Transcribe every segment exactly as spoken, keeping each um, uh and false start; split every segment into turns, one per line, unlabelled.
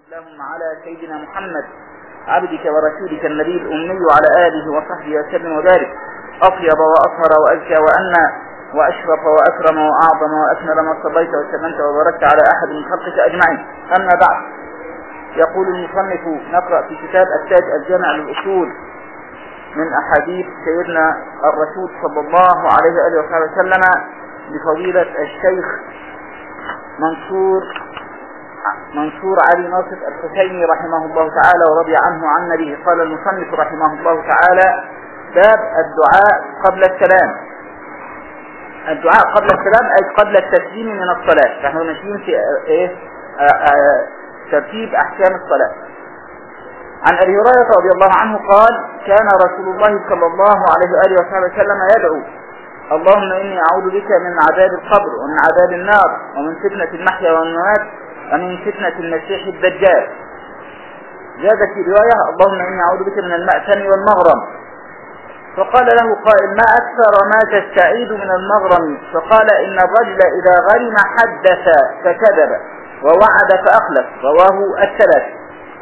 اللهم على سيدنا محمد عبدك ورسولك النبي الأمي وعلى آله وصحبه وسلم وبارك أطيب وأطهر وأزكى وأنى وأشرف وأكرم وأعظم وأكمل ما صليت وسلمت وباركت على أحد من خلقك أجمعين. أما بعد، يقول المصنف: نقرأ في كتاب التاج الجامع للأصول من أحاديث سيدنا الرسول صلى الله عليه وآله وسلم بفضيلة الشيخ منصور منصور علي ناصر الحسيني رحمه الله تعالى ورضي عنه عن نبيه. قال المصنف رحمه الله تعالى: باب الدعاء قبل السلام. الدعاء قبل السلام أي قبل التسليم من الصلاة. فنحن ماشيين في إيه ترتيب أحكام الصلاة. عن أبي هريرة رضي الله عنه قال: كان رسول الله صلى الله عليه وآله وسلم يدعو: اللهم إني أعوذ بك من عذاب القبر ومن عذاب النار ومن فتنة المحيا والممات ومن فتنة المسيح الدجال. زاد في رواية: اللهم إني أعوذ بك من المأثم والمغرم. فقال له قائل: ما أكثر ما تستعيذ من المغرم؟ فقال: إن الرجل إذا غرم حدث فكذب ووعد فأخلف. رواه الثلاثة.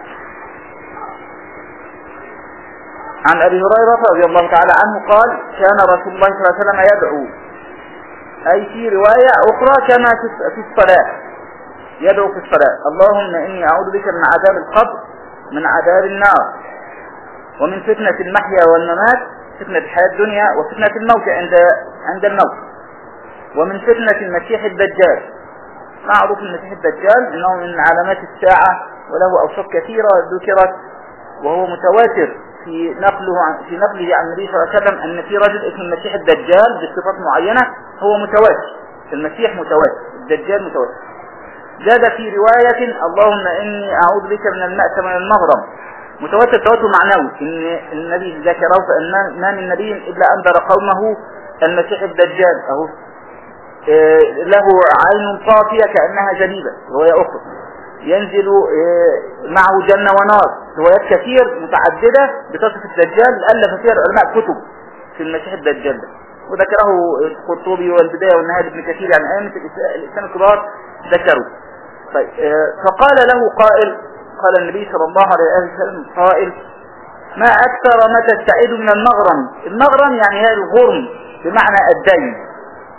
عن أبي هريرة رضي الله تعالى عنه قال: كان رسول الله صلى الله عليه وسلم يدعو، أي في رواية أخرى كما في الصلاة، يدعو في الصلاة: اللهم إني أعوذ بك من عذاب القبر من عذاب النار ومن فتنة المحيا والممات، فتنة الحياة الدنيا وفتنة الموت عند عند الموت، ومن فتنة المسيح الدجال. معروف المسيح الدجال إنه من علامات الساعة وله أوصاف كثيرة ذكرت، وهو متواتر في نقله عن في نقله عن النبي صلى الله عليه وسلم أن في رجل اسمه المسيح الدجال بصفات معينة، هو متواتر. المسيح متواتر، الدجال متواتر. زاد في رواية: اللهم إني أعوذ بك من المأثم ومن المغرم. متواتر تواتر معنوي، إن النبي ذكره فإن ما من نبي إلا أنذر قومه المسيح الدجال، أهو له عين طافية كأنها جليبة، رواية أخرى ينزل معه جنة ونار. روايات كثير متعددة بتصف الدجال، ألف فيها العلماء كتب في المسيح الدجال، وذكره القرطبي والبداية والنهاية ابن كثير، يعني أئمة الإسلام الكبار ذكروا. طيب، فقال له قائل، قال النبي صلى الله عليه وسلم قائل: ما أكثر ما تستعيد من المغرم. المغرم يعني هي الغرم بمعنى الدين.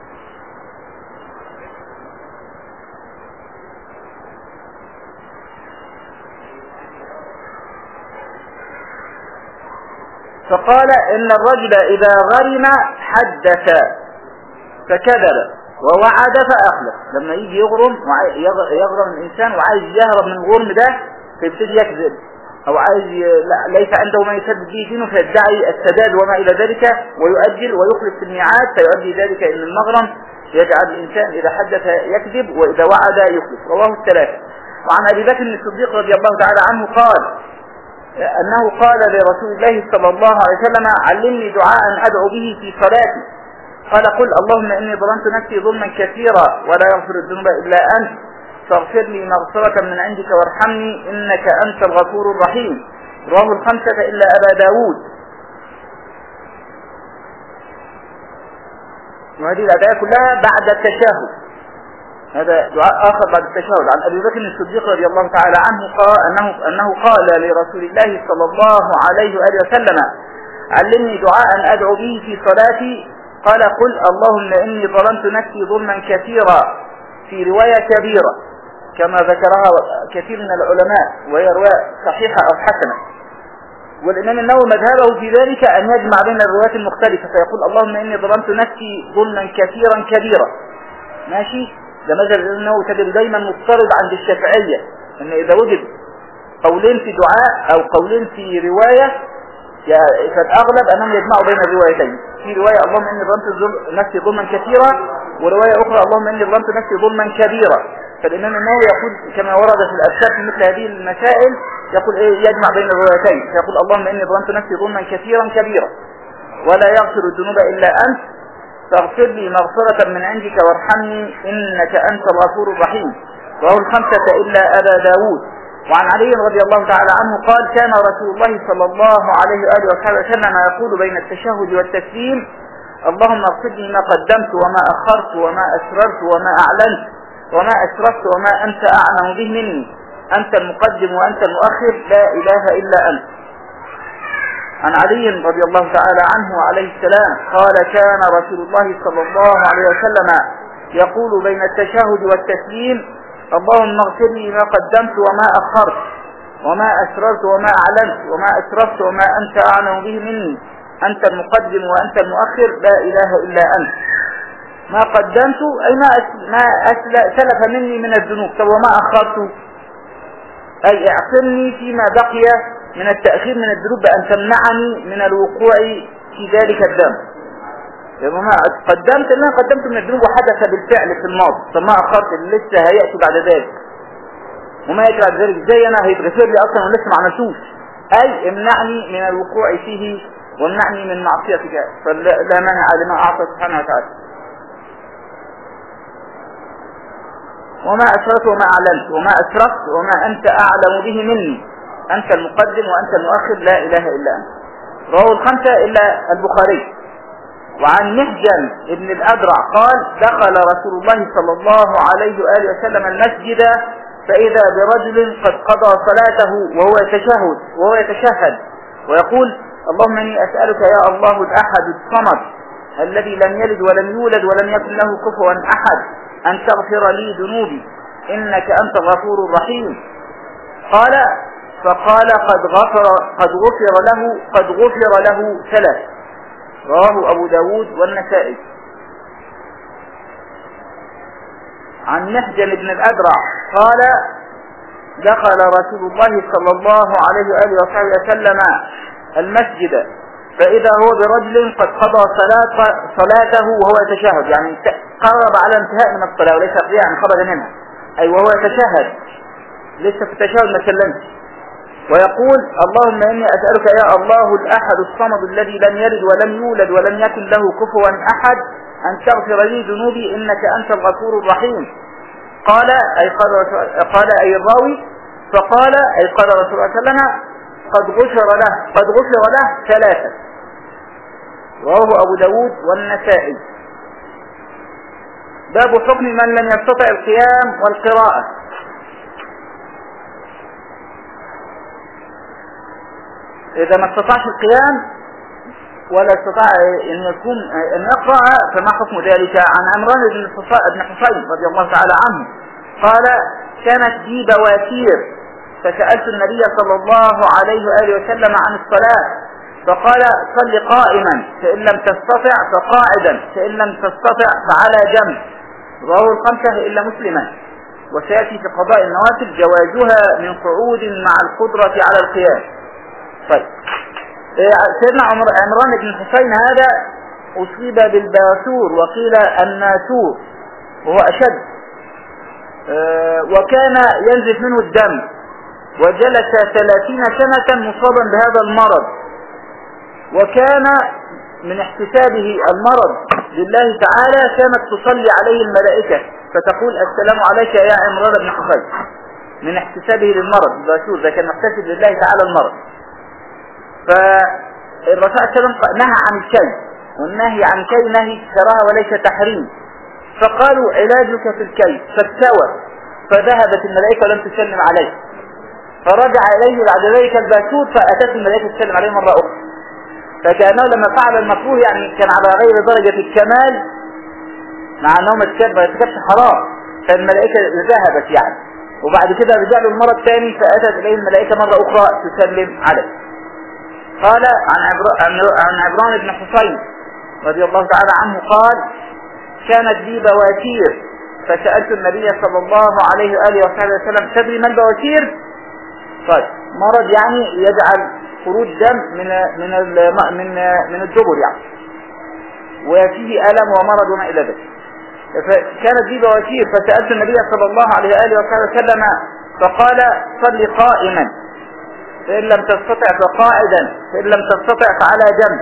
فقال: إن الرجل إذا غرم حدث فكذب ووعد فأخلف. لما يجي يغرم يغرم الإنسان وعايز يهرب من الغرم ده فيبتدي يكذب، أو عايز ليس عنده ما يسدد به دينه فيدعي السداد وما إلى ذلك ويؤجل ويخلف في الميعاد، فيؤدي ذلك إلى المغرم يجعل الإنسان إذا حدث يكذب وإذا وعد يخلف. رواه الثلاثة. وعن أبي بكر الصديق رضي الله تعالى عنه قال أنه قال لرسول الله صلى الله عليه وسلم: علمني دعاء أدعو به في صلاتي. قال: قل اللهم إني ظلمت نفسي ظلما كثيرا ولا يغفر الذنوب إلا أنت فاغفر لي مغفرة من عندك وارحمني إنك أنت الغفور الرحيم. رواه الخمسة إلا أبا داود. وهذه الأدعية كلها بعد التشهد، هذا دعاء آخر بعد التشهد. عن أبي بكر الصديق رضي الله تعالى عنه قال أنه, أنه قال لرسول الله صلى الله عليه وآله وسلم: علمني دعاء أدعو به في صلاتي. قال: قل اللهم إني ظلمت نفسي ظلما كثيرا، في رواية كبيرة كما ذكرها كثير من العلماء، وهي رواية صحيحة أو حسنة. والإمام النووي مذهبه في ذلك أن يجمع بين الروايات المختلفة، فيقول: اللهم إني ظلمت نفسي ظلما كثيرا كبيرا. ماشي، ده مذهب النووي تجد دايما مضطرد عند الشافعية، أن إذا وجد قولين في دعاء أو قولين في رواية فالأغلب أنهم يجمعوا بين الروايتين. في رواية: اللهم إني ظلمت نفسي ظلما كثيرا، ورواية أخرى: اللهم إني ظلمت نفسي ظلما كبيرا. فالإمام النووي يقول كما ورد في الأرشاد في مثل هذه المسائل، يقول إيه يجمع بين الروايتين، فيقول: اللهم إني ظلمت نفسي ظلما كثيرا كبيرا ولا يغفر الذنوب إلا أنت فاغفر لي مغفرة من عندك وارحمني إنك أنت الغفور الرحيم. رواه الخمسة إلا أبا داود. وعن علي رضي الله تعالى عنه قال: كان رسول الله صلى الله عليه وآله وسلم يقول بين التشهد والتسليم: اللهم اغفر لي ما قدمت وما أخرت وما أسررت وما أعلنت وما أسرفت وما أنت أعلم به مني أنت المقدم وأنت المؤخر لا إله إلا أنت. عن علي رضي الله تعالى عنه عليه السلام قال كان رسول الله صلى الله عليه وسلم يقول بين التشهد والتسليم اللهم اغفر لي ما قدمت وما أخرت وما أسررت وما أعلنت وما أسرفت وما أنت أعلم به مني أنت المقدم وأنت المؤخر لا إله إلا أنت. ما قدمت أي ما ما سلف مني من الذنوب. طب وما أخرت أي اعصمني فيما بقي من التأخير من الذنوب بأن تمنعني من الوقوع في ذلك الذنب. يعني ما قدمت اللي أنا قدمت من الذنوب وحدث بالفعل في الماضي. طب ما أخرت اللي لسه هيأتي بعد ذلك وما يأتي بعد ذلك ازاي أنا هيتغفر لي أصلا ولسه ما عملتوش. أي امنعني من الوقوع فيه وامنعني من معصيتك فلا مانع لما أعطى سبحانه وتعالى. وما أسرفت وما أعلنت وما أسرفت وما أنت أعلم به مني أنت المقدم وأنت المؤخر لا إله إلا أنت. رواه الخمسة إلا البخاري. وعن محجن ابن الأدرع قال دخل رسول الله صلى الله عليه وآله وسلم المسجد فإذا برجل قد قضى صلاته وهو يتشهد وهو يتشهد ويقول اللهم إني أسألك يا الله الأحد الصمد الذي لم يلد ولم يولد ولم يكن له كفوا أحد أن تغفر لي ذنوبي إنك أنت الغفور الرحيم. قال فقال قد غفر قد غفر له قد غفر له ثلاث. رواه أبو داود والنسائي. عن محجن بن الأدرع قال دخل رسول الله صلى الله عليه وآله وصحبه وسلم المسجد فإذا هو برجل قد قضى صلاة صلاته وهو يتشهد يعني قرب على انتهاء من الصلاة وليس قضية يعني خرج منها أي وهو يتشهد لسه في التشهد ما سلمش ويقول اللهم إني أسألك يا الله الأحد الصمد الذي لم يلد ولم يولد ولم يكن له كفوا أحد أن تغفر لي ذنوبي إنك أنت الغفور الرحيم. قال أي قال, قال أي الراوي فقال أي قال رسول الله صلى الله عليه وسلم قد غفر له قد غفر له ثلاثة. رواه أبو داود والنسائي. باب حكم من لم يستطع القيام والقراءة. إذا ما استطاعش القيام ولا استطاع أن يكون أن يقرأ فما حكم ذلك؟ عن عمران بن حصين رضي الله تعالى عنه قال كانت لي بواتير فسألت النبي صلى الله عليه وآله وسلم عن الصلاة فقال صل قائما فإن لم تستطع فقاعدا فإن لم تستطع فعلى جنب. رواه الخمسة إلا مسلما. وسيأتي في قضاء النوافل جوازها من قعود مع القدرة على القيام. طيب سيدنا عمران بن حصين هذا أصيب بالباسور وقيل الناسور وهو أشد أه وكان ينزف منه الدم وجلس ثلاثين سنة مصابا بهذا المرض وكان من احتسابه المرض لله تعالى كانت تصلي عليه الملائكة فتقول السلام عليك يا عمران بن حصين من احتسابه للمرض الباسور ده كان محتسب لله تعالى المرض. فالرسول صلى الله عليه وسلم نهى عن الكي والنهي عن كي نهي كراهة وليس تحريم فقالوا علاجك في الكي فاستوى فذهبت الملائكة ولم تسلم عليه فرجع إليه بعد ذلك الباسور فأتت الملائكة تسلم عليه مرة أخرى فكأنه لما فعل المكروه يعني كان على غير درجة الكمال مع أنه ما يتكبش حرام فالملائكة ذهبت يعني وبعد كده رجع له المرة الثاني فأتت إليه الملائكة مرة أخرى تسلم عليه. قال عن عمران بن حصين رضي الله تعالى عنه قال كانت لي بواتير فسألت النبي صلى الله عليه وآله وصحبه وسلم تدري ما البواتير؟ طيب مرض يعني يجعل خروج دم من من من من الدبر يعني وفيه ألم ومرض وما إلى ذلك. فكانت لي بواتير فسألت النبي صلى الله عليه وآله وصحبه وسلم فقال صل قائما فإن لم تستطع فقاعدا فإن لم تستطع فعلى جنب.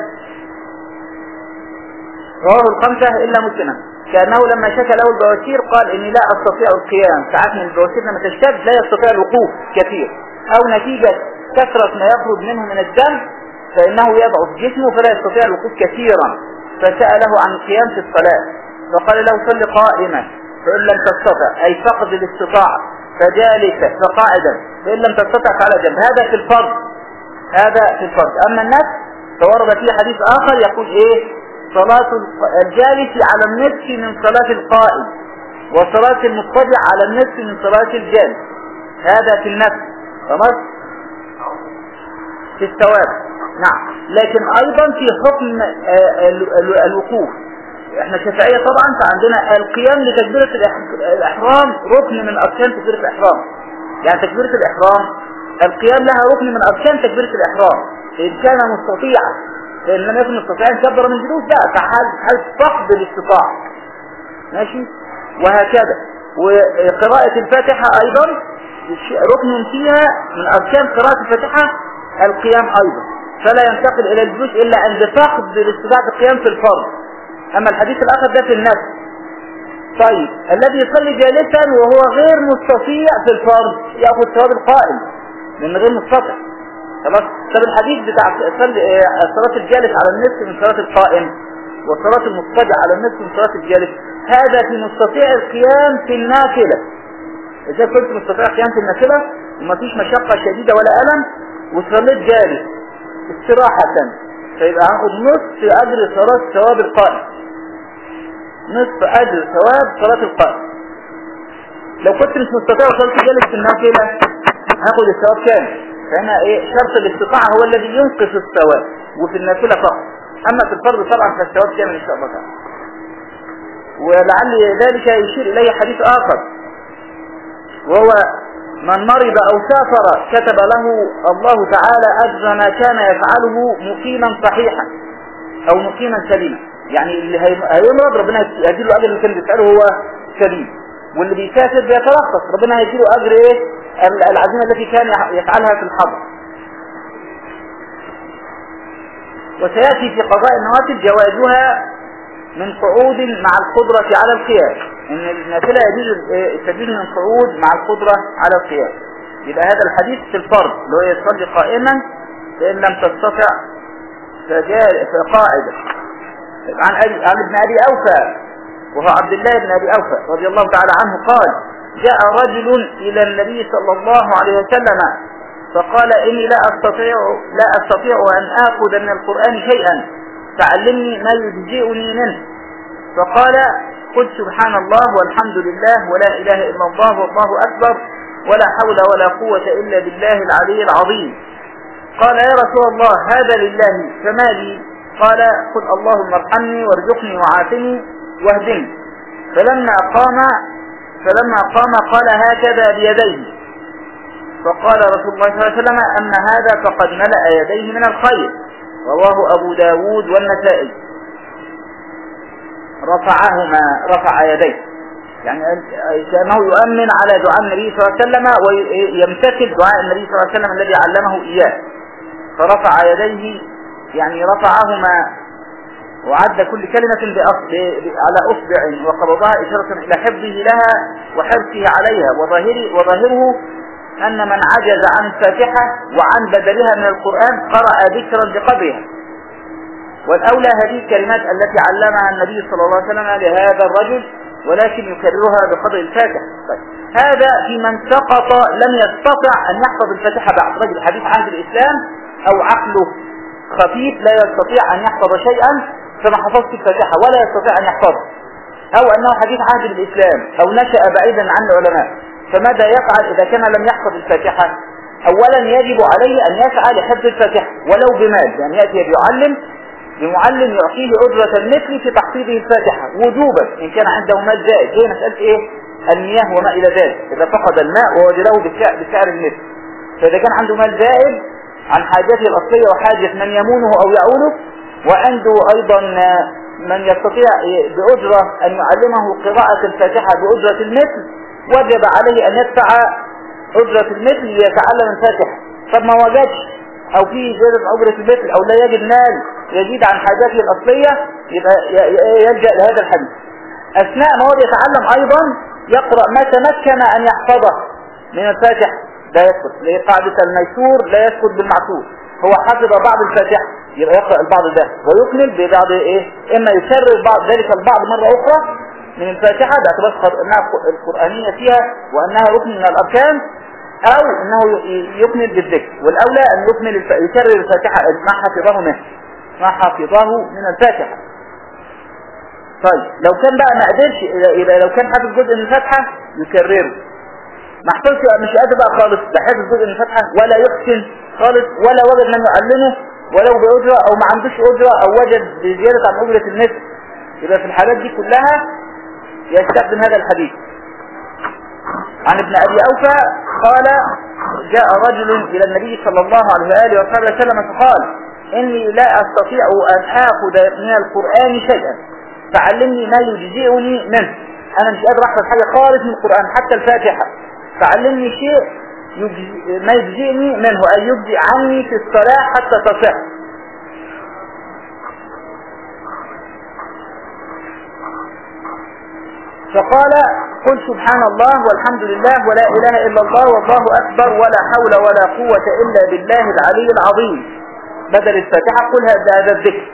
رواه الخمسة إلا مسلما. كأنه لما شكى له البواسير قال إني لا أستطيع القيام ساعات من البواسير لما تشتد لا يستطيع الوقوف كثير أو نتيجة كثرة ما يخرج منه من الدم فإنه يضعف جسمه فلا يستطيع الوقوف كثيرا فسأله عن القيام في الصلاة فقال له صل قائما فإن لم تستطع أي فقد الاستطاعة فجالسا فقاعدا فإن لم تستطع فعلى جنب. هذا في الفرض، هذا في الفرض. أما النفس فورد فيه حديث آخر يقول إيه؟ صلاة الجالس على النصف من صلاة القائم، وصلاة المضطجع على النصف من صلاة الجالس. هذا في النفس، خلاص، في الثواب. نعم. لكن أيضا في حكم الوقوف. احنا شافعية طبعا، فعندنا القيام لتكبيرة الإحرام ركن من أركان تكبيرة الإحرام. يعني تكبيرة الإحرام القيام لها ركن من أركان تكبيرة الإحرام إن كان مستطيعا، فإن لم يكن مستطيعا كبر من جلوس بقى فحال فقد الاستطاعة. ماشي. وهكذا. وقراءة الفاتحة أيضا ركن فيها من أركان قراءة الفاتحة القيام أيضا، فلا ينتقل إلى الجلوس إلا عند فقد الاستطاعة القيام في الفرض. أما الحديث الآخر ده في النفس. طيب الذي يصلي جالسا وهو غير مستطيع في الفرض يأخذ ثواب القائم من غير مستطيع. خلاص. طب الحديث بتاع صلاة الجالس على النصف من صلاة القائم وصلاة المضطجع على النصف من صلاة الجالس، هذا في مستطيع القيام في النافلة. إذا كنت مستطيع القيام في النافلة وما فيش مشقة شديدة ولا ألم وصليت جالس استراحة، فيبقى هاخد نصف أجر صلاة ثواب القائم، نصف أجر ثواب صلاة القائم. لو كنت مش مستطيع وصلت جالس في النافلة هاخد الثواب كامل. فهنا ايه؟ شرط الاستطاعة هو الذي ينقص الثواب، وفي النافلة فقط. اما في الفرض طبعا فالثواب كامل ان شاء الله تعالى. ولعل ذلك يشير اليه حديث اخر، وهو من مرض او سافر كتب له الله تعالى اجر ما كان يفعله مقيما صحيحا او مقيما سليما. يعني اللي هيمرض ربنا يديله اجر اللي كان بيفعله هو سليم، واللي بيسافر بيترخص ربنا هيديله اجر ايه؟ العزيمة التي كان يفعلها في الحضر. وسيأتي في قضاء النوافل جوازها من قعود مع القدرة على القيام، ان النافلة يجوز من قعود مع القدرة على القيام. يبقى هذا الحديث في الفرض اللي هو يصلي قائما فإن لم تستطع فقاعدا. عن ابن أبي أوفى وهو عبد الله بن أبي أوفى رضي الله تعالى عنه قال: جاء رجل إلى النبي صلى الله عليه وسلم فقال: إني لا أستطيع لا أستطيع أن آخذ من القرآن شيئا فعلمني ما يجزئني منه. فقال: قل سبحان الله والحمد لله ولا إله إلا الله والله أكبر ولا حول ولا قوة إلا بالله العلي العظيم. قال: يا رسول الله هذا لله فما لي؟ قال: قل اللهم ارحمني وارزقني وعافني واهدني. فلما قام فلما قام قال هكذا بيديه. فقال رسول الله صلى الله عليه وسلم: أما هذا فقد ملأ يديه من الخير. رواه أبو داود والنسائي. رفعهما رفع يديه، يعني كأنه يؤمن على دعاء النبي صلى الله عليه وسلم ويمتثل دعاء النبي صلى الله عليه وسلم الذي علمه إياه. فرفع يديه يعني رفعهما وعد كل كلمة على أصبع وقبضها إشارة إلى حفظه لها وحرصه عليها. وظاهره, وظاهره أن من عجز عن الفاتحة وعن بدلها من القرآن قرأ ذكرا بقدرها. والأولى هذه الكلمات التي علمها النبي صلى الله عليه وسلم لهذا الرجل ولكن يكررها بقدر الفاتحة. طيب. هذا في من سقط لم يستطع أن يحفظ الفاتحة بعد رجل حديث عهد الإسلام أو عقله خفيف لا يستطيع أن يحفظ شيئا فما حفظت الفاتحة ولا يستطيع أن يحفظ، أو أنه حديث عهد بالإسلام أو نشأ بعيدا عن العلماء. فماذا يفعل إذا كان لم يحفظ الفاتحة؟ أولا يجب عليه أن يسعى لحفظ الفاتحة ولو بمال، يعني يأتي بيعلم بمعلم يعطيه أجرة المثل في تحفيظه الفاتحة وجوبا إن كان عنده مال زائد. هي مسألة إيه؟ المياه وما إلى ذلك. إذا فقد الماء ووجده بسعر المثل، فإذا كان عنده مال زائد عن حاجته الأصلية وحاجة من يمونه أو يعوله، وعنده أيضا من يستطيع بأجرة أن يعلمه قراءة الفاتحة بأجرة المثل، وجب عليه أن يدفع أجرة المثل ليتعلم الفاتحة. طب ما وجدش أو في زيادة أجرة المثل أو لا يجد مال يزيد عن حاجاته الأصلية، يبقى يلجأ لهذا الحديث. أثناء ما هو يتعلم أيضا يقرأ ما تمكن أن يحفظه من الفاتحة لا يسقط، لقاعدة الميسور لا يسقط بالمعسور. هو حفظ بعض الفاتحة يبقى يقرأ البعض ده ويكمل ببعض إيه؟ إما يكرر بعض ذلك البعض مرة أخرى من الفاتحة باعتبار أنها القرآنية فيها وأنها ركن من الأركان، أو أنه يكمل بالذكر. والأولى أن يكمل الف... يكرر الفاتحة ما حفظه منه ما حفظه من الفاتحة. طيب لو كان بقى ما قدرش، إذا لو كان حافظ جزء من الفاتحة يكرره، ما حفظش مش قادر بقى خالص، ده حافظ جزء من الفاتحة ولا يحسن خالص ولا وجد من يعلمه ولو بأجرة أو ما عندوش أجرة أو وجد بزيادة عن أجرة النصف، يبقى في الحالات دي كلها يستخدم هذا الحديث. عن ابن أبي أوفى قال جاء رجل إلى النبي صلى الله عليه وآله وسلم فقال إني لا أستطيع أن آخذ من القرآن شيئا فعلمني ما يجزئني منه. أنا مش قادر أحفظ حاجة خالص من القرآن حتى الفاتحة، فعلمني شيء يجزي ما يجزئني منه أي يجزي عني في الصلاة حتى تصح. فقال قل سبحان الله والحمد لله ولا إله إلا الله والله أكبر ولا حول ولا قوة إلا بالله العلي العظيم بدل الفاتحة قل هذا الذكر.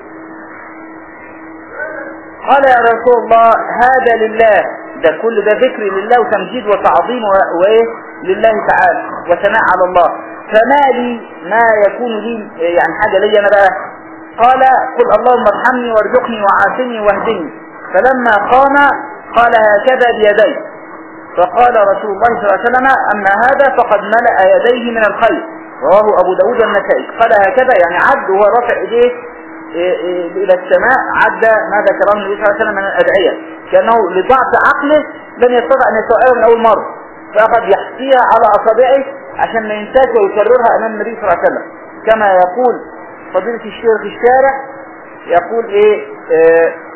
قال يا رسول الله هذا لله، ده كل ده ذكر لله وتمجيد وتعظيم وإيه لله تعالى وثناء على الله، فما لي ما يكون لي يعني حاجة لي أنا بقى؟ قال قل اللهم ارحمني وارزقني وعافني واهدني. فلما قام قال هكذا بيديه، فقال رسول الله صلى الله عليه وسلم أما هذا فقد ملأ يديه من الخير، رواه أبو داود النسائي. قال هكذا يعني عد وهو رافع إيديه إلى السماء، عد ما ذكره النبي صلى الله عليه وسلم من الأدعية، كأنه لضعف عقله لم يستطع أن يستوعبها من أول مرة، فأخذ يحصيها على أصابعه عشان ما ينساش ويكررها أمام النبي صلى الله عليه وسلم. كما يقول فضيلة الشيخ في الشارع يقول إيه آه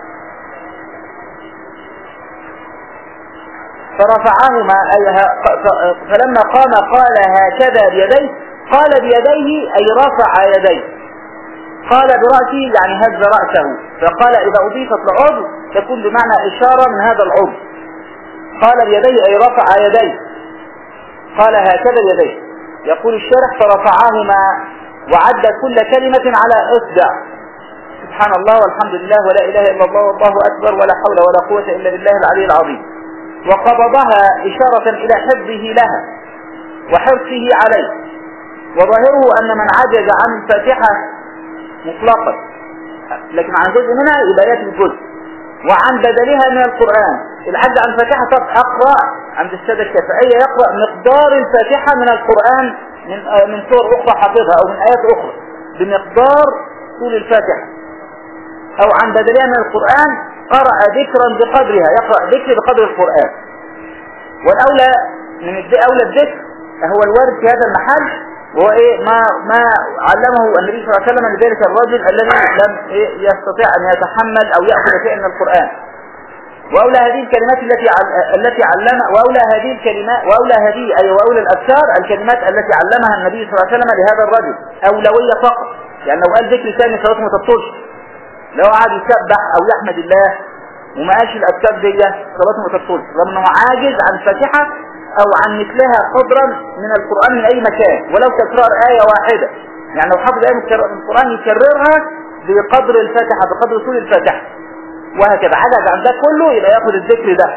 فرفعهما فلما قام قال هكذا بيديه، قال بيديه أي رفع يديه، قال برأسه يعني هز رأسه، فقال إذا أضيفت لعضو تكون بمعنى إشارة من هذا العضو. قال بيديه أي رفع يديه، قال هكذا بيديه. يقول الشارح فرفعهما وعد كل كلمة على إصبع، سبحان الله والحمد لله ولا إله إلا الله والله أكبر ولا حول ولا قوة إلا بالله العلي العظيم، وقبضها إشارة إلى حفظه لها وحرصه عليه. وظاهره أن من عجز عن الفاتحة مطلقا لكن عن جزء منها يبقى يأتي الجزء، وعن بدلها من القرآن العجز عن الفاتحة طب أقرأ عند السادة الشافعية يقرأ مقدار الفاتحة من القرآن من من سور أخرى حافظها أو من آيات أخرى بمقدار طول الفاتحة، أو عن بدلها من القرآن قرأ ذكرا بقدرها يقرأ ذكر بقدر القرآن. والأولى من أولى الذكر هو الوارد في هذا المحل، وهو إيه ما ما علمه النبي صلى الله عليه وسلم لذلك الرجل الذي لم إيه يستطيع أن يتحمل أو يأخذ شيئا من القرآن. وأولى هذه الكلمات التي التي علم وأولى هذه الكلمات وأولى هذه أي وأولى الأذكار الكلمات التي علمها النبي صلى الله عليه وسلم لهذا الرجل أولوية فقط، يعني لو قال ذكر ثاني صلاته ما تبطلش، لو قعد يسبح أو يحمد الله وما قالش الأذكار دي صلاته ما تبطلش، رغم أنه عاجز عن فاتحة أو عن مثلها قدرا من القرآن من أي مكان ولو تكرار آية واحدة، يعني لو حفظ آية من القرآن يكررها بقدر الفاتحة بقدر طول الفاتحة وهكذا. عجز عن ده كله يبقى يأخذ الذكر ده.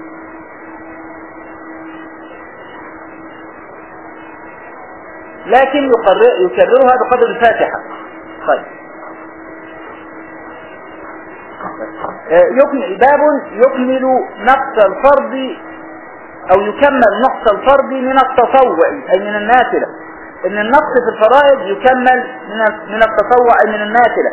لكن يكررها بقدر الفاتحة. طيب يكمل باب يكمل نقص الفرض او يكمل نقص الفرض من التطوع اي من النافلة، ان النقص في الفرائض يكمل من من التطوع اي من النافلة.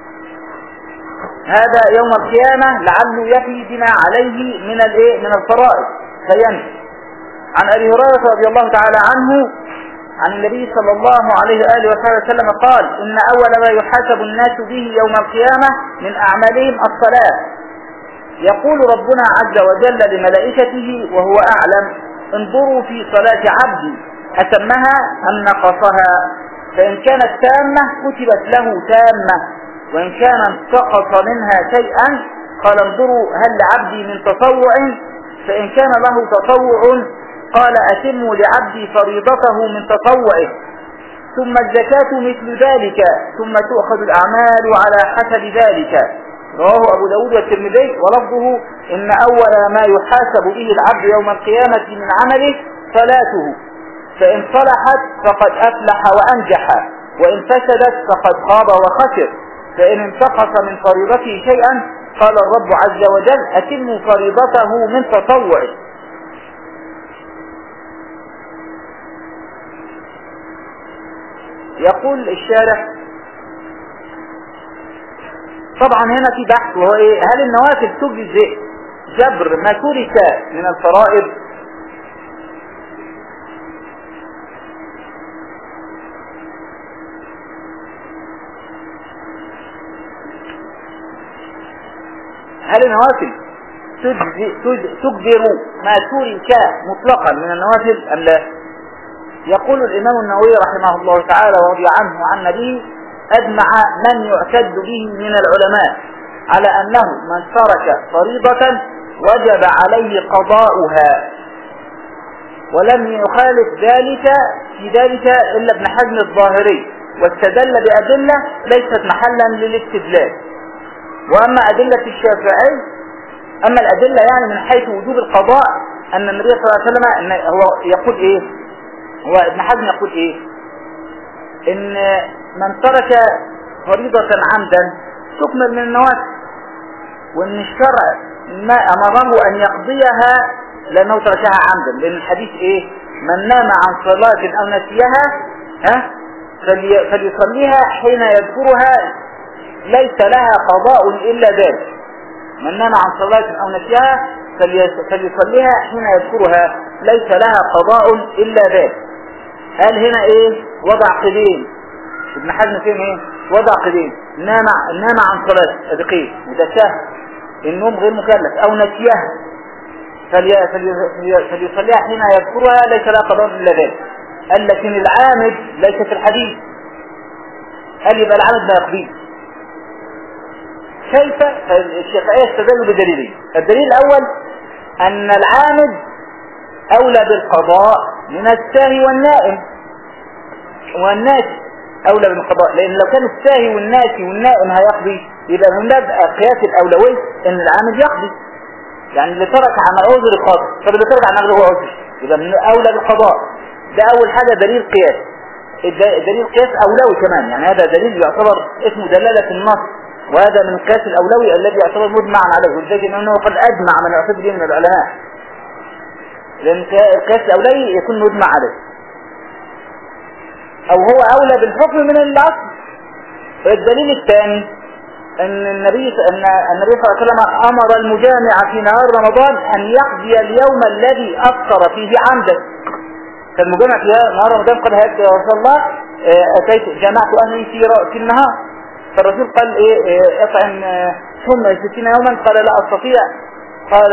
هذا يوم القيامة لعله يفي بما عليه من الايه من الفرائض فينفي. عن ابي هريرة رضي الله تعالى عنه عن النبي صلى الله عليه وآله وسلم قال إن أول ما يحاسب الناس به يوم القيامة من أعمالهم الصلاة، يقول ربنا عز وجل لملائكته وهو أعلم انظروا في صلاة عبدي أتمها أم نقصها، فإن كانت تامة كتبت له تامة، وإن كان انتقص منها شيئا قال انظروا هل لعبدي من تطوع، فإن كان له تطوع قال أتموا لعبدي فريضته من تطوعه، ثم الزكاة مثل ذلك، ثم تؤخذ الأعمال على حسب ذلك، رواه أبو داود والترمذي، ولفظه إن أول ما يحاسب به العبد يوم القيامة من عمله صلاته، فإن صلحت فقد أفلح وأنجح، وإن فسدت فقد خاب وخسر، فإن انتقص من فريضته شيئا قال الرب عز وجل أتم فريضته من تطوعه. يقول الشارح طبعا هنا في بحث، وهو ايه؟ هل النوافل تجزئ جبر ما ترك من الفرائض؟ هل النوافل تجبر ما ترك مطلقا من النوافل ام لا؟ يقول الامام النووي رحمه الله تعالى ورضي عنه وعن نبيه: اجمع من يعتد به من العلماء على انه من ترك فريضة وجب عليه قضاؤها، ولم يخالف ذلك في ذلك الا ابن حزم الظاهري، واستدل بأدلة ليست محلا للاستدلال. واما ادلة الشافعي، اما الادلة يعني من حيث وجوب القضاء، ان النبي صلى الله عليه وسلم إن هو يقول ايه؟ هو ابن حزم يقول ايه؟ ان من ترك فريضة عمدا تكمل من النوافل، وان الشرع ما امره ان يقضيها لانه تركها عمدا، لان الحديث ايه؟ من نام عن صلاة او نسيها ها فليصليها حين يذكرها ليس لها قضاء الا ذلك. من نام عن صلاة او نسيها فليصليها حين يذكرها ليس لها قضاء الا ذلك. قال هنا ايه؟ وضع قيدين. ابن حزم فين ايه؟ وضع قيدين: نام نام عن صلاة ادقين، وده سهل، النوم غير مكلف، او نسيها فلي... فلي... فليصليها حين يذكرها ليس لها قضاء الا ذلك. قال لكن العامد ليس في الحديث، قال يبقى العامد لا يقضيه. كيف؟ الشافعية استدلوا بدليلين. الدليل الاول ان العامد اولى بالقضاء من الساهي والنائم، والناسي اولى بالقضاء، لان لو كان الساهي والناسي والنائم هيقضي يبقى من باب قياس الاولويه ان العامد يقضي. يعني اللي ترك عن عذر قاضي، طب اللي ترك عن غير عذر يبقى من اولى بالقضاء. ده اول حاجه دليل قياس. الدليل قياس اولوي كمان، يعني هذا دليل يعتبر اسمه دلاله النص، وهذا من القياس الاولوي الذي يعتبر مجمعا عليه، ولذلك انه قد اجمع من يعتبر به من العلماء، لان القياس الاولوي يكون مجمع عليه او هو اولى بالحكم من الاصل. الدليل الثاني ان النبي ان النبي صلى الله عليه وسلم امر المجامع في نهار رمضان ان يقضي اليوم الذي افطر فيه عمدا. فالمجامع في نهار رمضان قال: هات يا رسول الله اتيت جمعت اهلي في في النهار، فالرسول قال ايه؟ اطعم ثم ستين يوما، قال لا استطيع، قال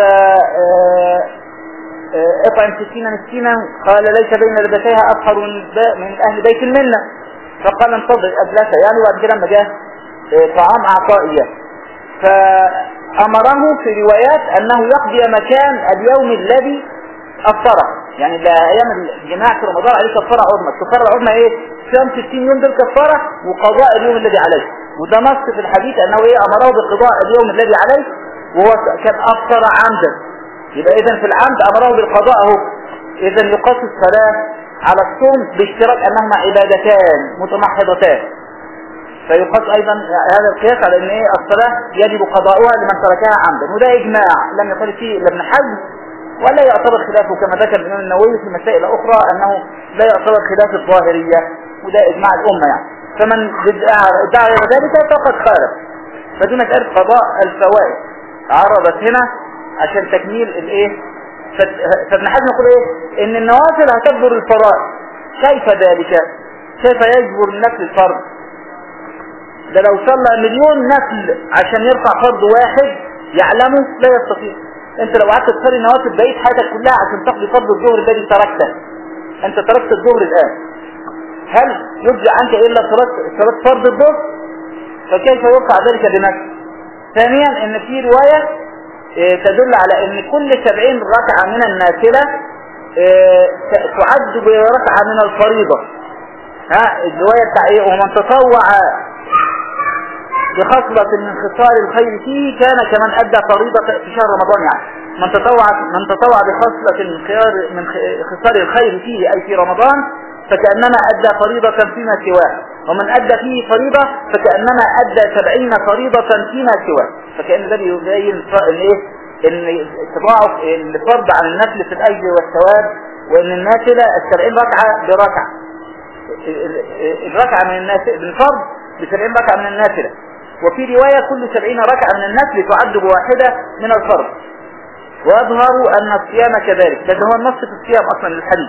اطعم ستين مسكينا، قال ليس بين لبتيها اطهر من اهل بيت المنة، فقال انتظر ادلسة يعني، وبعد كده لما جاء طعام عطائية فامره في روايات انه يقضي مكان اليوم الذي افطره. يعني ده ايام الجماع في رمضان عليه كفاره عظمى. الكفاره العظمى ايه؟ صيام ستين يوم دول كفاره وقضاء اليوم الذي عليه، وده نص في الحديث انه ايه؟ امره بقضاء اليوم الذي عليه وهو كان افطر عمدا. يبقى اذا في العمد امره بالقضاء اهو. اذا يقاس الصلاه على الصوم باشتراك انهما عبادتان متمحضتان، فيقاس ايضا هذا القياس على ان ايه؟ الصلاه يجب قضاؤها لمن تركها عمدا، وده اجماع لم يقل فيه الا ابن حزم، ولا يعتبر خلافه كما ذكر الامام النووي في مسائل اخرى انه لا يعتبر خلاف الظاهريه، وده اجماع الامه يعني. فمن ادعى ذلك فقد خالف. فدي مساله قضاء الفوائد عرضت هنا عشان تكميل الايه. فابن حزم يقول ايه؟ ان النوافل هتجبر الفرائض. كيف ذلك؟ كيف يجبر النفل الفرض؟ ده لو صلى مليون نفل عشان يرفع فرض واحد يعلمه لا يستطيع. انت لو قعدت تصلي نوافل بقيت حياتك كلها عشان تقضي فرض الظهر الذي تركته، انت تركت الظهر الان، هل يرجع عنك الا صلاه صلاه فرض الظهر؟ فكيف يرفع ذلك بنفسه؟ ثانيا ان في روايه اه تدل على ان كل سبعين ركعه من النافله اه تعد بركعه من الفريضه. ها الروايه بتاع ايه؟ ومن تطوع بخصلة من خصال الخير فيه كان كمن أدى فريضة في شهر رمضان. يعني من تطوع من تطوع بخصلة من خيار من خصال الخير فيه أي في رمضان فكأنما أدى فريضة فيما سواه، ومن أدى فيه فريضة فكأنما أدى سبعين فريضة فيما سواه. فكأن ده بيبين إيه إن تضاعف الفرض عن النفل في الأجر والثواب، وإن النافلة السبعين ركعة بركعة، الركعة من النافلة بالفرض بسبعين ركعة من النافلة. وفي رواية كل سبعين ركعة من النفل تعد بواحدة من الفرض. ويظهر أن الصيام كذلك، لأن هو النص في الصيام أصلا للحديث.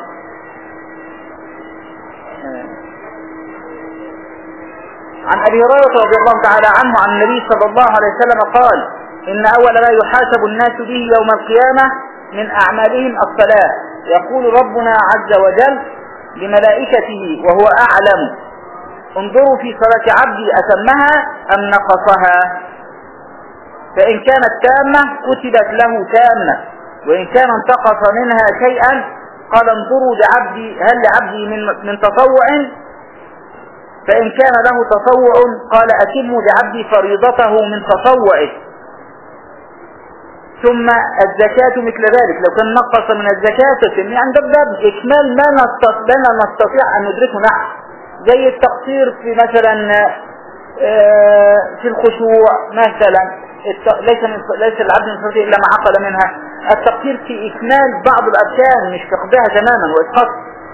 عن أبي هريرة رضي الله تعالى عنه عن النبي صلى الله عليه وسلم قال: إن أول ما يحاسب الناس به يوم القيامة من أعمالهم الصلاة، يقول ربنا عز وجل لملائكته وهو أعلم: انظروا في صلاة عبدي أتمها أم نقصها، فإن كانت تامة كتبت له تامة، وإن كان انتقص منها شيئا قال انظروا لعبدي هل لعبدي من, من تطوع، فإن كان له تطوع قال أتموا لعبدي فريضته من تطوعه. ثم الزكاة مثل ذلك، لو كان نقص من الزكاة تتم. يعني ده باب إكمال ما نستطيع أن ندركه نحن، زي التقصير في مثلا في الخشوع مثلا، ليس ليس العبد من صلاته إلا ما عقل منها. التقصير في إكمال بعض الأركان مش فقدها تماما وإسقاط،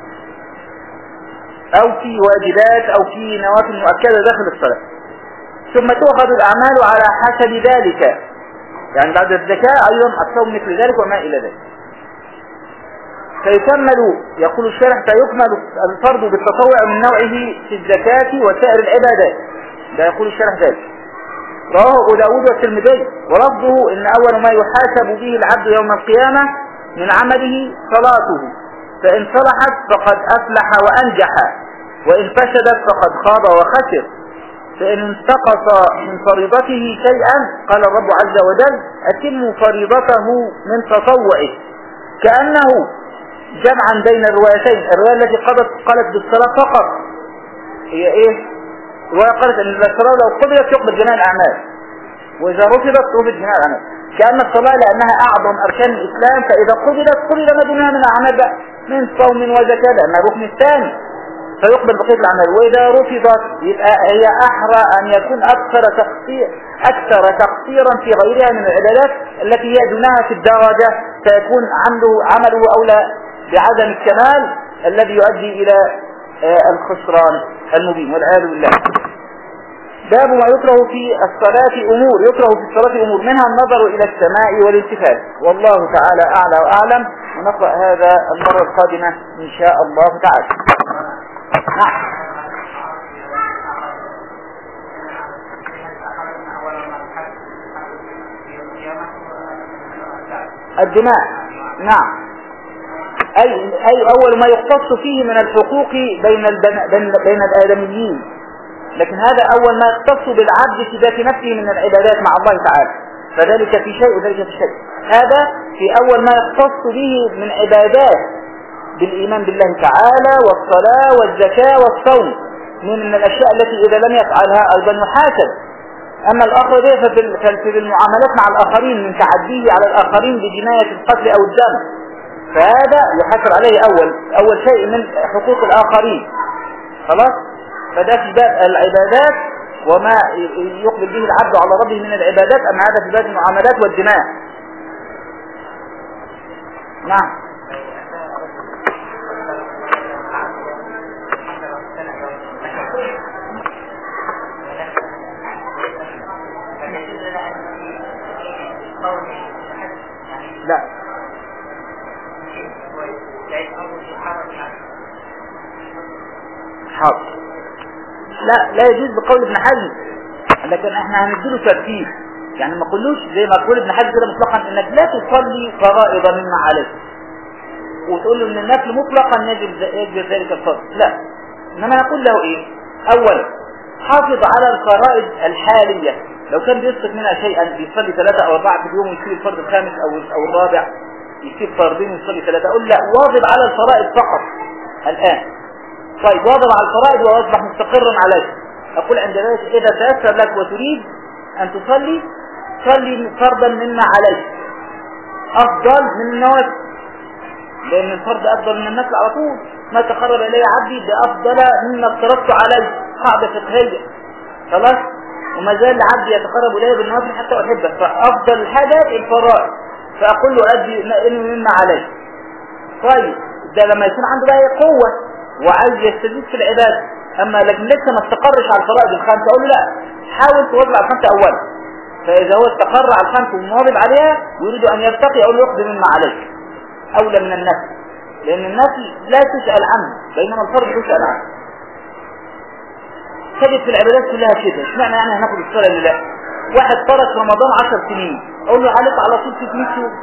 أو في واجبات أو في نوافل مؤكدة داخل الصلاة. ثم تؤخذ الأعمال على حسب ذلك، يعني بعد الزكاة أيضا الصوم مثل ذلك وما إلى ذلك. فيكمل، يقول الشارح: فيكمل الفرض بالتطوع من نوعه في الزكاة وسائر العبادات. ده يقول الشارح ذلك. رواه أبو داود والترمذي، ولفظه: إن أول ما يحاسب به العبد يوم القيامة من عمله صلاته، فإن صلحت فقد أفلح وأنجح، وإن فسدت فقد خاب وخسر، فإن انتقص من فريضته شيئا قال الرب عز وجل: أتموا فريضته من تطوعه. كأنه جمعا بين الروايتين، الرواية التي قالت قالت بالصلاة فقط هي إيه؟ الرواية قالت أن الصلاة لو قبلت يقبل جميع الأعمال، وإذا رفضت تقبل جميع الأعمال. كأن الصلاة لأنها أعظم أركان الإسلام، فإذا قبلت قبل ما دونها من الأعمال بقى من صوم وزكاة لأنها الركن الثاني، فيقبل بقية الأعمال. وإذا رفضت يبقى هي أحرى أن يكون أكثر تقصير أكثر تقصيرا في غيرها من العبادات التي هي دونها في الدرجة، فيكون عمله عمله أولى بعدم الكمال الذي يؤدي إلى الخسران المبين والعياذ بالله. باب ما يكره في الصلاة أمور، يكره في الصلاة أمور منها النظر إلى السماء والالتفات. والله تعالى أعلى وأعلم. ونقرأ هذا المرة القادمة إن شاء الله تعالى. نعم. الدماء، نعم، أي, أي أول ما يختص فيه من الحقوق بين, بين, بين الآدميين، لكن هذا أول ما يختص بالعبد في ذات نفسه من العبادات مع الله تعالى، فذلك في شيء وذلك في شيء. هذا في أول ما يختص به من عبادات بالإيمان بالله تعالى والصلاة والزكاة والصوم، من الأشياء التي إذا لم يفعلها أيضا يحاسب. أما الآخر ده ففي المعاملات مع الآخرين من تعديه على الآخرين بجناية القتل أو الدم، فهذا يحاسب عليه أول أول شيء من حقوق الآخرين. خلاص، فده في باب العبادات وما يقبل به العبد على ربه من العبادات. أما هذا في باب المعاملات والدماء. نعم. لا حاضر، لا لا يجوز بقول ابن حزم، لكن احنا هنديله ترتيب. يعني ما قلوش زي ما قول ابن حزم كده مطلقا انك لا تصلي فرائض مما عليك وتقول له ان النفل مطلقا يجب يجب ذلك الفرض، لا. انما نقول له ايه؟ اولا حافظ على الفرائض الحاليه، لو كان بيسقط منها شيئا بيصلي ثلاثة او اربعة في اليوم ويصلي الفرض الخامس او او الرابع، يصير فرضين ويصلي ثلاثة، اقول لا، واظب على الفرائض فقط الان. طيب واظب على الفرائض واصبح مستقرا عليه، أقول عند ذلك إذا تيسر لك وتريد أن تصلي صلي فرضا مما عليك أفضل من النوافل، لأن الفرض أفضل من النفل على طول. ما تقرب إلي عبدي بأفضل مما افترضت عليه، قاعدة فقهية خلاص. وما زال عبدي يتقرب إلي بالنوافل حتى أحبه، فأفضل الحاجات الفرائض، فأقول له أدي مما عليه. طيب ده لما يكون عنده بقى قوة وعايز يستزيد في العبادة، أما لكن لسه ما استقرش على الفرائض الخمسة أقول له لا، حاول تواظب على الخمسة أولا. فإذا هو استقر على الخمسة ومواظب عليها ويريد أن يرتقي أقول له يقضي مما عليك أولى من النفل، لأن النفل لا تسأل عنه بينما الفرض تسأل عنه. تجد في العبادات كلها كده. اشمعنى يعني هناخد الصلاة اللي لا؟ واحد ترك رمضان عشر سنين أقول له عليك على طول ستمية يوم.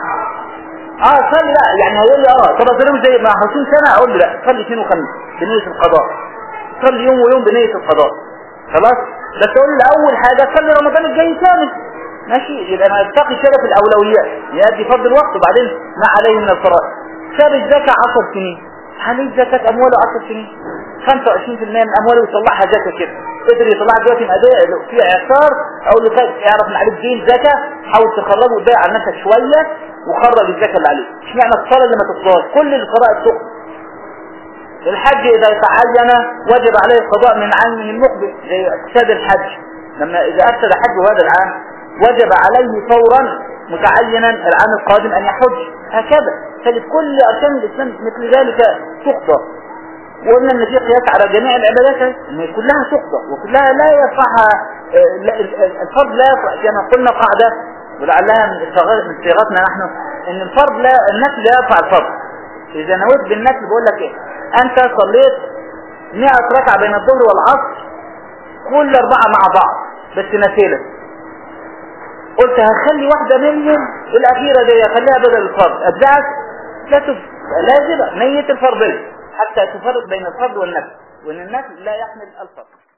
اه صلي لا، يعني هيقول لي اه طب اصلي زي ما خمسين سنة اقول له لا، صلي اثنين وخميس بنية القضاء، صلي يوم ويوم بنية القضاء خلاص. بس اقول له اول حاجة صلي رمضان الجاي كامل ماشي، يبقى انا اتقي شرف الاولويات، يؤدي فضل الوقت وبعدين ما عليه من الفرائض. شاب الزكاة عشر سنين، عليه زكاة امواله عشر سنين، خمسة وعشرين بالمئة من امواله يطلعها زكاة كده، قدر يطلعها دلوقتي مقدار في اعصار اقول له طيب اعرف ان عليك دين زكاة، حاول تخرجه وتضيع على نفسك شوية وخرج الزكاة اللي عليه. اشمعنى الصلاة اللي ما تقضاش؟ كل الفرائض تقضى. الحج اذا تعين وجب عليه القضاء من عامه المقبل، زي افساد الحج، لما اذا افسد حجه هذا العام وجب عليه فورا متعينا العام القادم ان يحج، هكذا تجد كل اركان الاسلام مثل ذلك تقضى. وقلنا ان في قياس على جميع العبادات ان كلها تقضى وكلها لا يرفعها الفرض، لا كما قلنا قاعده ولعلها من صيغتنا نحن ان الفرض لا، النفل لا يرفع الفرض. اذا نويت بالنفل بقول لك ايه، انت صليت مئة ركعه بين الظهر والعصر كل اربعه مع بعض بس نافله، قلت هخلي واحده منهم الاخيره دي اخليها بدل الفرض، ابدعت لا تفرض، لازم نيه الفرضيه حتى تفرق بين الفرض والنفل، وان النفل لا يحمل الفرض.